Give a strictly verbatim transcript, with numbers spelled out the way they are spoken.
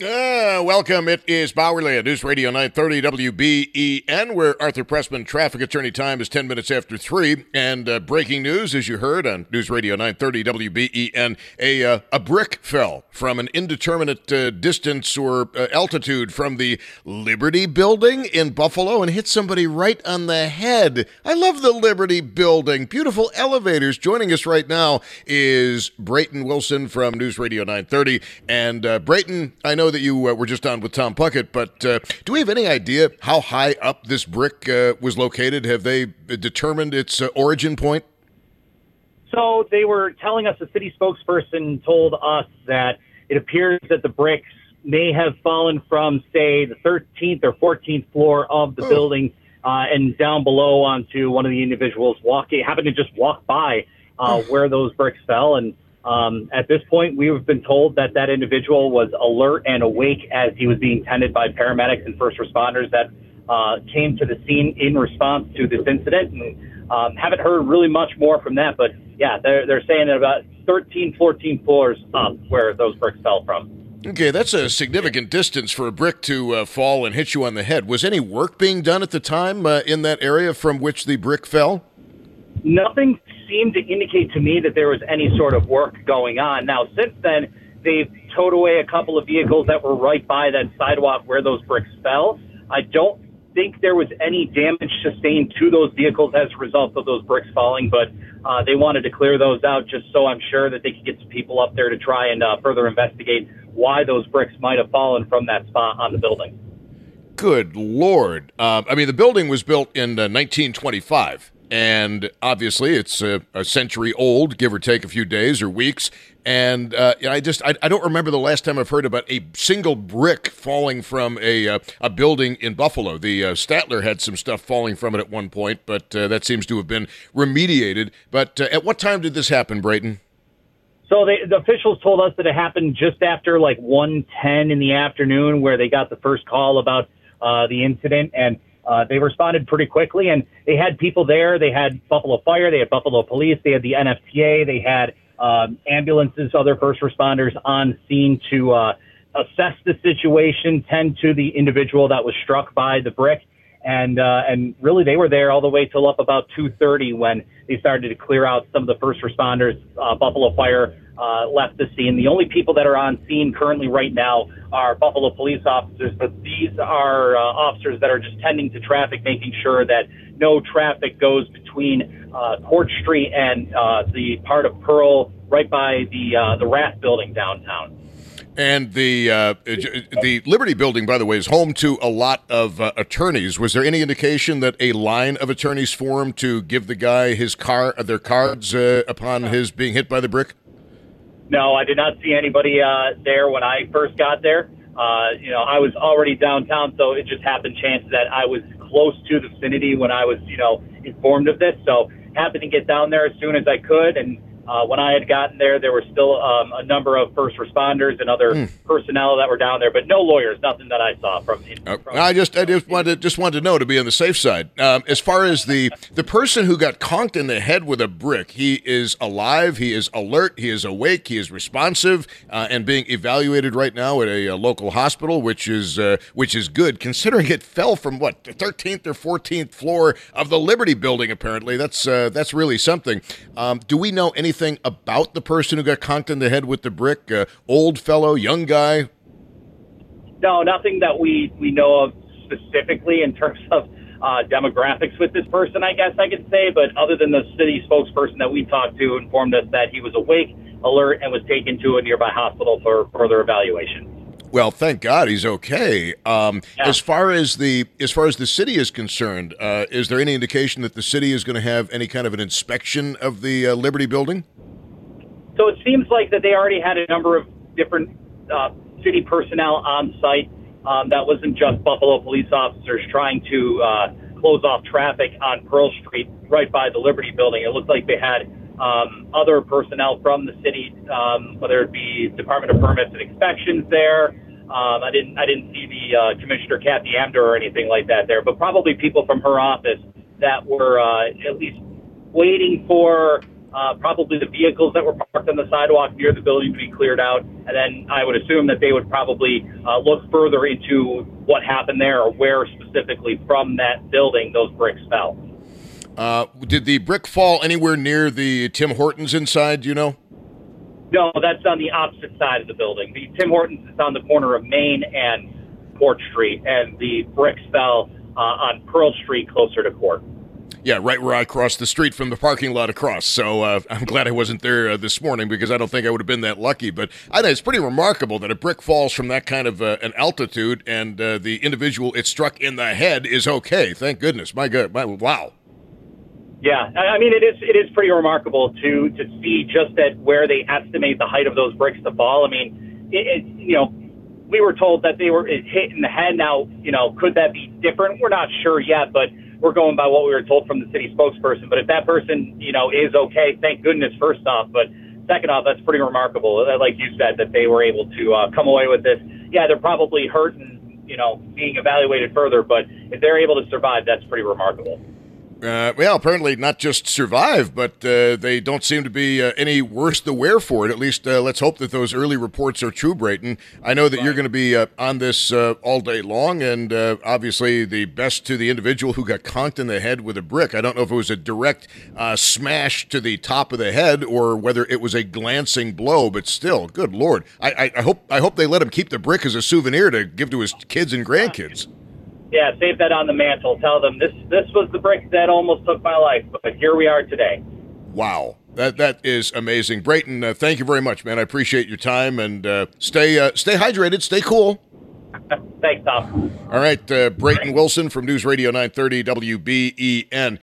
Uh, welcome. It is Bauerle at News Radio nine thirty W B E N, where Arthur Pressman traffic attorney time is ten minutes after three. And uh, breaking news, as you heard on News Radio nine thirty W B E N, a, uh, a brick fell from an indeterminate uh, distance or uh, altitude from the Liberty Building in Buffalo and hit somebody right on the head. I love the Liberty Building. Beautiful elevators. Joining us right now is Brayton Wilson from News Radio nine thirty. And uh, Brayton, I know that you uh, were just on with Tom Puckett, but uh, do we have any idea how high up this brick uh, was located? Have they determined its uh, origin point? So they were telling us, a city spokesperson told us that it appears that the bricks may have fallen from, say, the thirteenth or fourteenth floor of the oh. building uh, and down below onto one of the individuals walking, happened to just walk by uh, oh. where those bricks fell. And Um, at this point, we have been told that that individual was alert and awake as he was being tended by paramedics and first responders that uh, came to the scene in response to this incident. And um, haven't heard really much more from that. But, yeah, they're, they're saying that about thirteen, fourteen floors up where those bricks fell from. Okay, that's a significant distance for a brick to uh, fall and hit you on the head. Was any work being done at the time uh, in that area from which the brick fell? Nothing seemed to indicate to me that there was any sort of work going on. Now, since then, they've towed away a couple of vehicles that were right by that sidewalk where those bricks fell. I don't think there was any damage sustained to those vehicles as a result of those bricks falling, but uh, they wanted to clear those out just so I'm sure that they could get some people up there to try and uh, further investigate why those bricks might have fallen from that spot on the building. Good Lord. Uh, I mean, the building was built in uh, nineteen twenty-five. And obviously, it's a, a century old, give or take a few days or weeks. And uh, I just I, I don't remember the last time I've heard about a single brick falling from a uh, a building in Buffalo. The uh, Statler had some stuff falling from it at one point, but uh, that seems to have been remediated. But uh, at what time did this happen, Brayton? So they, the officials told us that it happened just after like one ten in the afternoon, where they got the first call about uh, the incident. And Uh, they responded pretty quickly, and they had people there. They had Buffalo Fire, they had Buffalo Police, they had the N F P A, they had um, ambulances, other first responders on scene to uh, assess the situation, tend to the individual that was struck by the brick. And uh, and really, they were there all the way till up about two thirty when they started to clear out some of the first responders. Uh, Buffalo Fire uh, left the scene. The only people that are on scene currently right now are Buffalo police officers, but these are uh, officers that are just tending to traffic, making sure that no traffic goes between uh, Court Street and uh, the part of Pearl right by the uh, the Rath Building downtown. And the uh, the Liberty Building, by the way, is home to a lot of uh, attorneys. Was there any indication that a line of attorneys formed to give the guy his car, their cards uh, upon his being hit by the brick? No, I did not see anybody uh, there when I first got there. Uh, you know, I was already downtown, so it just happened chance that I was close to the vicinity when I was, you know, informed of this. So happened to get down there as soon as I could, and Uh, when I had gotten there, there were still um, a number of first responders and other mm. personnel that were down there, but no lawyers, nothing that I saw from. Uh, from I just, I just wanted, just wanted to know to be on the safe side. Um, as far as the the person who got conked in the head with a brick, he is alive, he is alert, he is awake, he is responsive, uh, and being evaluated right now at a, a local hospital, which is uh, which is good considering it fell from what the thirteenth or fourteenth floor of the Liberty Building. Apparently, that's uh, that's really something. Um, do we know anything? Anything about the person who got conked in the head with the brick? Uh, old fellow, young guy? No, nothing that we, we know of specifically in terms of uh, demographics with this person, I guess I could say. But other than the city spokesperson that we talked to informed us that he was awake, alert, and was taken to a nearby hospital for further evaluation. Well, thank God he's okay. Um, yeah. As far as the as far as the city is concerned, uh, is there any indication that the city is going to have any kind of an inspection of the uh, Liberty Building? So it seems like that they already had a number of different uh, city personnel on site. Um, that wasn't just Buffalo police officers trying to uh, close off traffic on Pearl Street right by the Liberty Building. It looked like they had um, other personnel from the city, um, whether it be Department of Permits and Inspections there. Um, I didn't I didn't see the uh, Commissioner Kathy Amder or anything like that there, but probably people from her office that were uh, at least waiting for uh, probably the vehicles that were parked on the sidewalk near the building to be cleared out. And then I would assume that they would probably uh, look further into what happened there or where specifically from that building those bricks fell. Uh, did the brick fall anywhere near the Tim Hortons inside, do you know? No, that's on the opposite side of the building. The Tim Hortons is on the corner of Main and Court Street, and the bricks fell uh, on Pearl Street closer to Court. Yeah, right where I crossed the street from the parking lot across. So uh, I'm glad I wasn't there uh, this morning because I don't think I would have been that lucky. But I think it's pretty remarkable that a brick falls from that kind of uh, an altitude and uh, the individual it struck in the head is okay. Thank goodness. My God. My, wow. Yeah, I mean, it is it is pretty remarkable to to see just at where they estimate the height of those bricks to fall. I mean, it, it, you know, we were told that they were hit in the head. Now, you know, could that be different? We're not sure yet, but we're going by what we were told from the city spokesperson. But if that person, you know, is okay, thank goodness, first off. But second off, that's pretty remarkable, like you said, that they were able to uh, come away with this. Yeah, they're probably hurt and, you know, being evaluated further. But if they're able to survive, that's pretty remarkable. Uh, well, apparently not just survive, but uh, they don't seem to be uh, any worse the wear for it. At least uh, let's hope that those early reports are true, Brayton. I know that right. You're going to be uh, on this uh, all day long, and uh, obviously the best to the individual who got conked in the head with a brick. I don't know if it was a direct uh, smash to the top of the head or whether it was a glancing blow, but still, good Lord. I, I, I hope I hope they let him keep the brick as a souvenir to give to his kids and grandkids. Yeah, save that on the mantle. Tell them this this was the brick that almost took my life, but here we are today. Wow. That that is amazing. Brayton, uh, thank you very much, man. I appreciate your time, and uh, stay uh, stay hydrated, stay cool. Thanks, Tom. All right, uh, Brayton Wilson from News Radio nine thirty W B E N.